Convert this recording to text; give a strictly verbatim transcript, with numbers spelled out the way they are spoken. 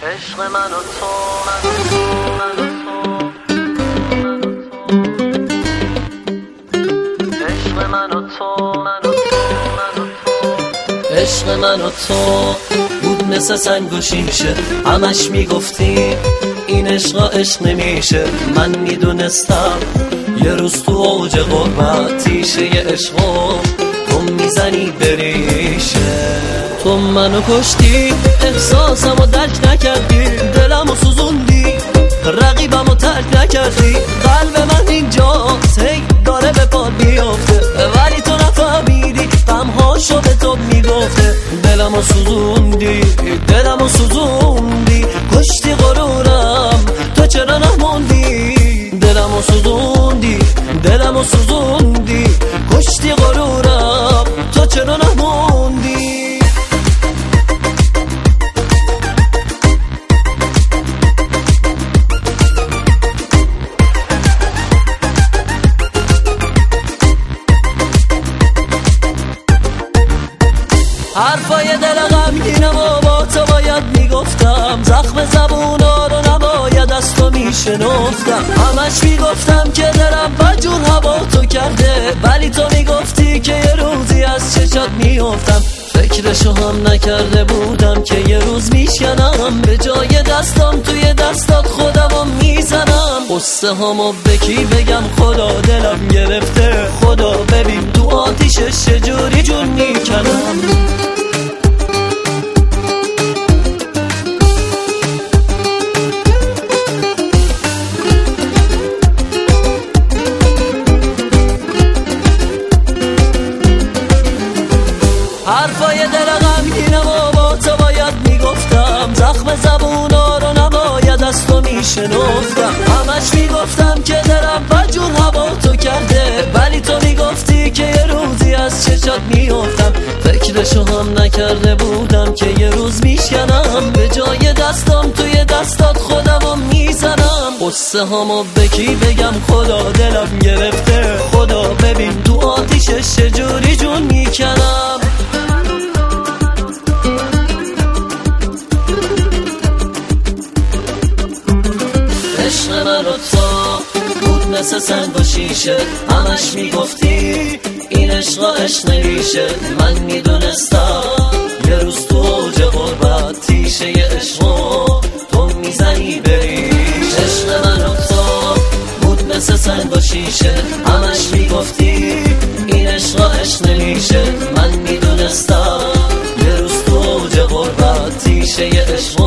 عشق من و تو من و تو عشق من و تو من و تو عشق من و تو بود مثل سنگ و شیشه، همش میگفتی این عشق عشق نمیشه. من میدونستم یه روز تو اوج غربت تیشه ی عشقو تو میزنی بریشه. تو منو کشتی، احساسمو درک نکردی، دلمو سوزوندی، رقیبمو ترک نکردی. قلب من اینجاست هی داره به پاد بیافته، ولی تو نفهمیدی غمهاشو به تو میگفته. دلمو سوزوندی، دلمو سوزوندی، کشتی غرورم، تو چرا نموندی؟ دلمو سوزوندی، دلمو سوزوندی، کشتی غرورم، تو چرا نموندی؟ حرفای دل غمگینم و با تو باید میگفتم، زخم زبونا رو نباید از تو میشنفتم. همش میگفتم که دلم بجور هوا تو کرده، ولی تو میگفتی که یه روزی از چشات میافتم. فکرشو هم نکرده بودم که یه روز میشکنم، به جای دستم توی دستات خودمو میزنم. قصه همو به کی بگم؟ خدا دلم گرفته، خدا ببین تو آتیشش چجوری جون میکنم. حرفای دل غمگینم و با تو باید میگفتم، زخم زبونا رو نباید از تو میشنفتم. همش میگفتم که دلم بجور هوا تو کرده، ولی تو میگفتی که یه روزی از چشات میافتم. فکرشو هم نکرده بودم که یه روز میشکنم، به جای دستم توی دستات خودمو میزنم. قصه همو به کی بگم؟ خدا دلم گرفته، خدا ببین تو آتیشش چجوری جون میکنم. عشق من و تو بود مثل سنگ و شیشه، همش میگفتی این عشق عشق نمیشه. من میدونستم یه روز تو اوج غربت تیشه ی عشقو تو میزنی بریش. عشق من و تو بود مثل سنگ و شیشه، همش میگفتی این عشق عشق نمیشه. من میدونستم یه روز تو اوج غربت تیشه ی عشقو